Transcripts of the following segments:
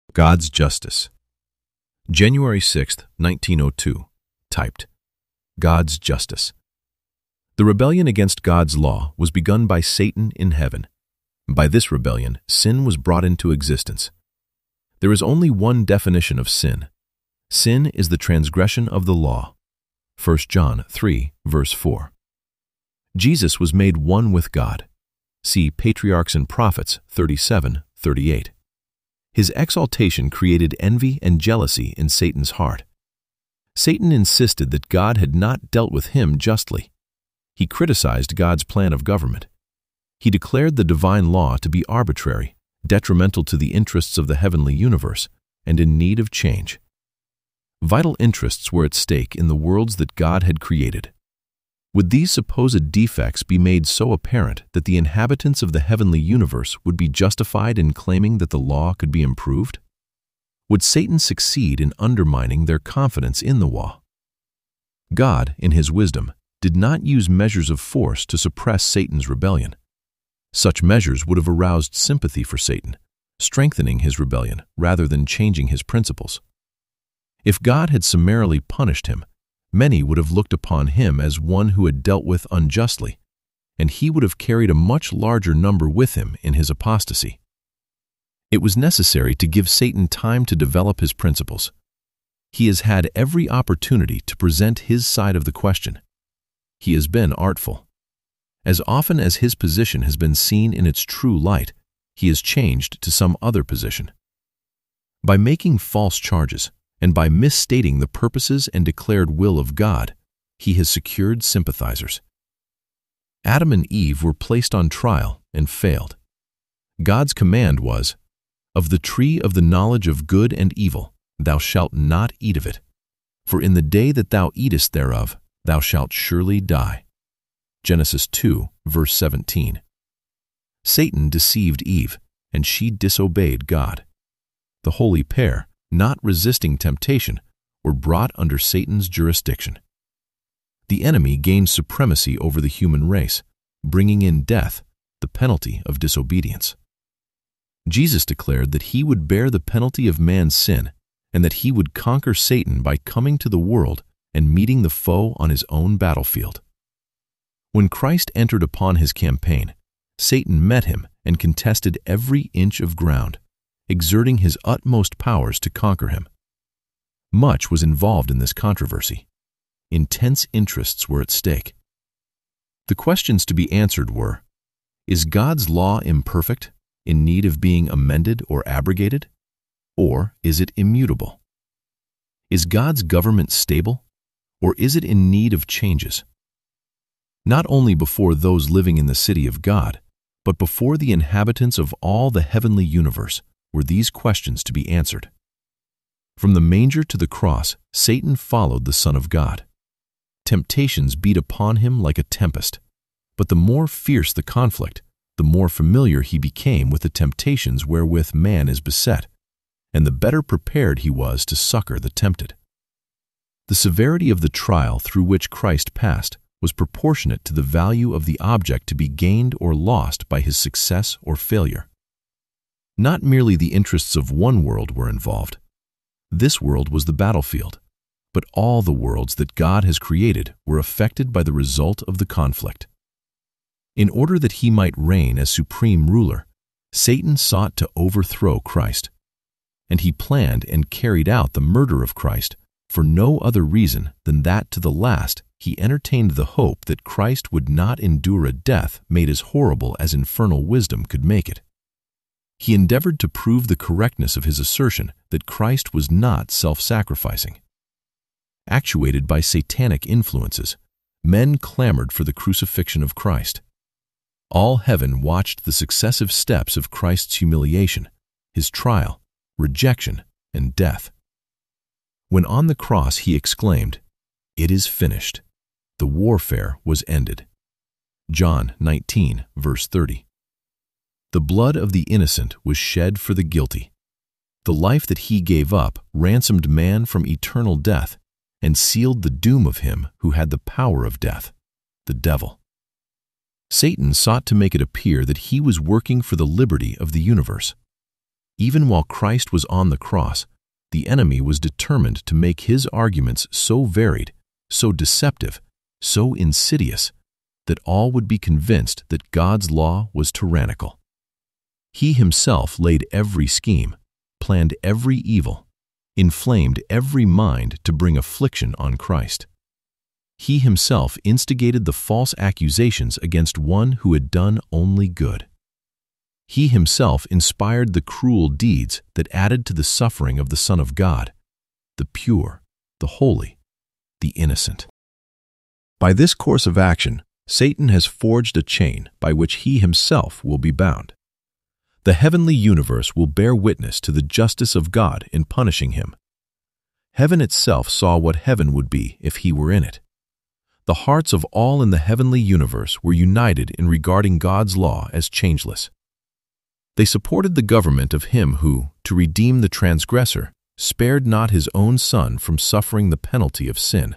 God's Justice. January 6, 1902. Typed. God's Justice. The rebellion against God's law was begun by Satan in heaven. By this rebellion, sin was brought into existence. There is only one definition of sin. Sin is the transgression of the law. 1 John 3, verse 4. Jesus was made one with God. See Patriarchs and Prophets 37:38. His exaltation created envy and jealousy in Satan's heart. Satan insisted that God had not dealt with him justly. He criticized God's plan of government. He declared the divine law to be arbitrary, detrimental to the interests of the heavenly universe, and in need of change. Vital interests were at stake in the worlds that God had created. Would these supposed defects be made so apparent that the inhabitants of the heavenly universe would be justified in claiming that the law could be improved? Would Satan succeed in undermining their confidence in the law? God, in his wisdom, did not use measures of force to suppress Satan's rebellion. Such measures would have aroused sympathy for Satan, strengthening his rebellion rather than changing his principles. If God had summarily punished him, many would have looked upon him as one who had dealt with unjustly, and he would have carried a much larger number with him in his apostasy. It was necessary to give Satan time to develop his principles. He has had every opportunity to present his side of the question. He has been artful. As often as his position has been seen in its true light, he has changed to some other position. By making false charges, and by misstating the purposes and declared will of God, he has secured sympathizers. Adam and Eve were placed on trial and failed. God's command was, "Of the tree of the knowledge of good and evil, thou shalt not eat of it, for in the day that thou eatest thereof, thou shalt surely die." Genesis 2, verse 17. Satan deceived Eve, and she disobeyed God. The holy pair, not resisting temptation, were brought under Satan's jurisdiction. The enemy gained supremacy over the human race, bringing in death, the penalty of disobedience. Jesus declared that he would bear the penalty of man's sin and that he would conquer Satan by coming to the world and meeting the foe on his own battlefield. When Christ entered upon his campaign, Satan met him and contested every inch of ground, exerting his utmost powers to conquer him. Much was involved in this controversy. Intense interests were at stake. The questions to be answered were, is God's law imperfect, in need of being amended or abrogated? Or is it immutable? Is God's government stable, or is it in need of changes? Not only before those living in the city of God, but before the inhabitants of all the heavenly universe, were these questions to be answered. From the manger to the cross, Satan followed the Son of God. Temptations beat upon him like a tempest, but the more fierce the conflict, the more familiar he became with the temptations wherewith man is beset, and the better prepared he was to succor the tempted. The severity of the trial through which Christ passed was proportionate to the value of the object to be gained or lost by his success or failure. Not merely the interests of one world were involved. This world was the battlefield, but all the worlds that God has created were affected by the result of the conflict. In order that he might reign as supreme ruler, Satan sought to overthrow Christ, and he planned and carried out the murder of Christ for no other reason than that to the last he entertained the hope that Christ would not endure a death made as horrible as infernal wisdom could make it. He endeavored to prove the correctness of his assertion that Christ was not self-sacrificing. Actuated by satanic influences, men clamored for the crucifixion of Christ. All heaven watched the successive steps of Christ's humiliation, his trial, rejection, and death. When on the cross he exclaimed, "It is finished," the warfare was ended. John 19, verse 30. The blood of the innocent was shed for the guilty. The life that he gave up ransomed man from eternal death and sealed the doom of him who had the power of death, the devil. Satan sought to make it appear that he was working for the liberty of the universe. Even while Christ was on the cross, the enemy was determined to make his arguments so varied, so deceptive, so insidious, that all would be convinced that God's law was tyrannical. He himself laid every scheme, planned every evil, inflamed every mind to bring affliction on Christ. He himself instigated the false accusations against one who had done only good. He himself inspired the cruel deeds that added to the suffering of the Son of God, the pure, the holy, the innocent. By this course of action, Satan has forged a chain by which he himself will be bound. The heavenly universe will bear witness to the justice of God in punishing him. Heaven itself saw what heaven would be if he were in it. The hearts of all in the heavenly universe were united in regarding God's law as changeless. They supported the government of him who, to redeem the transgressor, spared not his own Son from suffering the penalty of sin.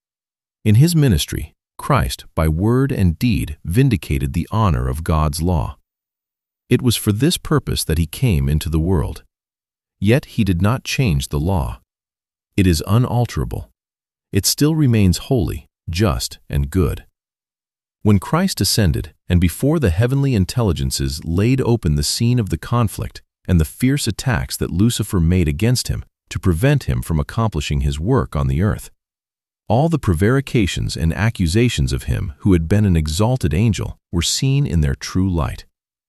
In his ministry, Christ, by word and deed, vindicated the honor of God's law. It was for this purpose that he came into the world. Yet he did not change the law. It is unalterable. It still remains holy, just, and good. When Christ ascended, and before the heavenly intelligences laid open the scene of the conflict and the fierce attacks that Lucifer made against him to prevent him from accomplishing his work on the earth, all the prevarications and accusations of him who had been an exalted angel were seen in their true light.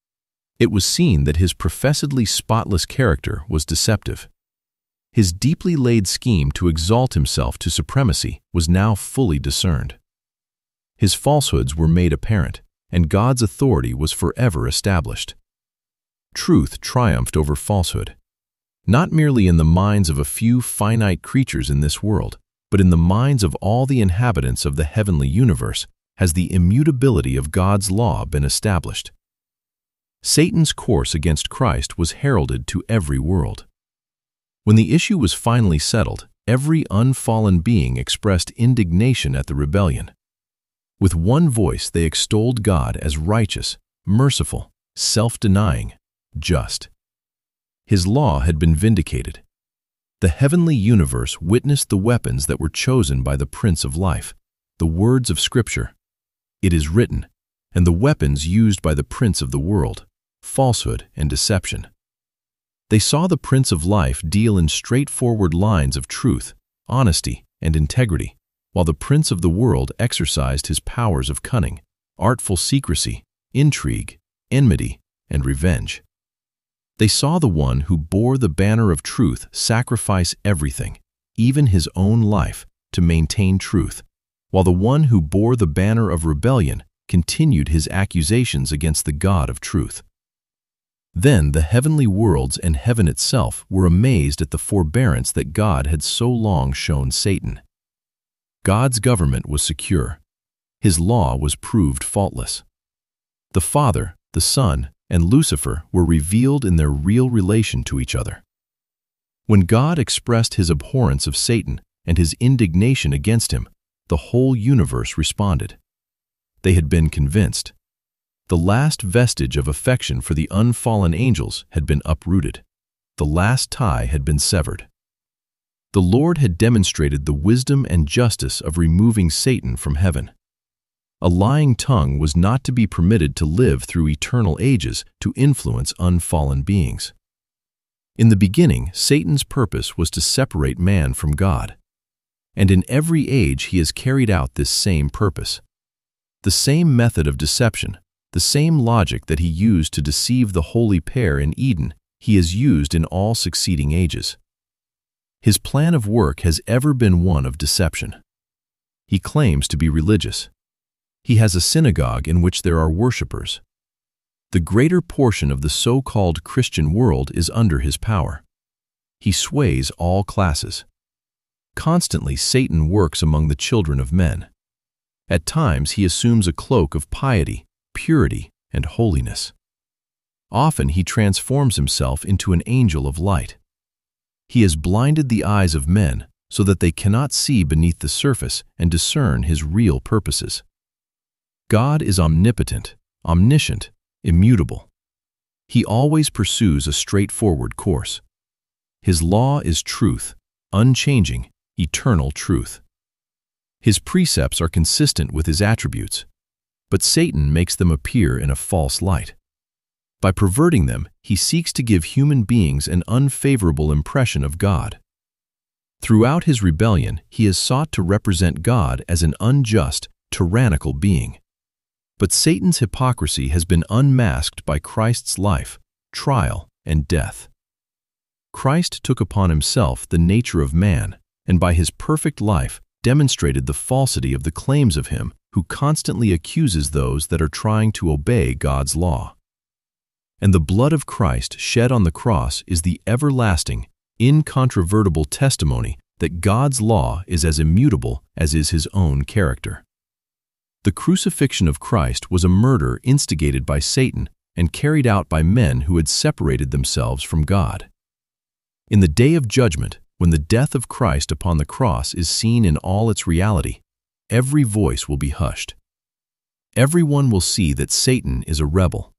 It was seen that his professedly spotless character was deceptive. His deeply laid scheme to exalt himself to supremacy was now fully discerned. His falsehoods were made apparent, and God's authority was forever established. Truth triumphed over falsehood, not merely in the minds of a few finite creatures in this world, but in the minds of all the inhabitants of the heavenly universe has the immutability of God's law been established. Satan's course against Christ was heralded to every world. When the issue was finally settled, every unfallen being expressed indignation at the rebellion. With one voice they extolled God as righteous, merciful, self-denying, just. His law had been vindicated. The heavenly universe witnessed the weapons that were chosen by the Prince of Life, the words of Scripture. It is written, and the weapons used by the Prince of the world, falsehood and deception. They saw the Prince of Life deal in straightforward lines of truth, honesty, and integrity, while the Prince of the world exercised his powers of cunning, artful secrecy, intrigue, enmity, and revenge. They saw the one who bore the banner of truth sacrifice everything, even his own life, to maintain truth, while the one who bore the banner of rebellion continued his accusations against the God of truth. Then the heavenly worlds and heaven itself were amazed at the forbearance that God had so long shown Satan. God's government was secure. His law was proved faultless. The Father, the Son, and Lucifer were revealed in their real relation to each other. When God expressed his abhorrence of Satan and his indignation against him, the whole universe responded. They had been convinced. The last vestige of affection for the unfallen angels had been uprooted. The last tie had been severed. The Lord had demonstrated the wisdom and justice of removing Satan from heaven. A lying tongue was not to be permitted to live through eternal ages to influence unfallen beings. In the beginning, Satan's purpose was to separate man from God. And in every age he has carried out this same purpose. The same method of deception, the same logic that he used to deceive the holy pair in Eden, he has used in all succeeding ages. His plan of work has ever been one of deception. He claims to be religious. He has a synagogue in which there are worshipers. The greater portion of the so-called Christian world is under his power. He sways all classes. Constantly, Satan works among the children of men. At times, he assumes a cloak of piety, purity, and holiness. Often, he transforms himself into an angel of light. He has blinded the eyes of men so that they cannot see beneath the surface and discern his real purposes. God is omnipotent, omniscient, immutable. He always pursues a straightforward course. His law is truth, unchanging, eternal truth. His precepts are consistent with his attributes, but Satan makes them appear in a false light. By perverting them, he seeks to give human beings an unfavorable impression of God. Throughout his rebellion, he has sought to represent God as an unjust, tyrannical being. But Satan's hypocrisy has been unmasked by Christ's life, trial, and death. Christ took upon himself the nature of man, and by his perfect life demonstrated the falsity of the claims of him who constantly accuses those that are trying to obey God's law. And the blood of Christ shed on the cross is the everlasting, incontrovertible testimony that God's law is as immutable as is his own character. The crucifixion of Christ was a murder instigated by Satan and carried out by men who had separated themselves from God. In the day of judgment, when the death of Christ upon the cross is seen in all its reality, every voice will be hushed. Everyone will see that Satan is a rebel,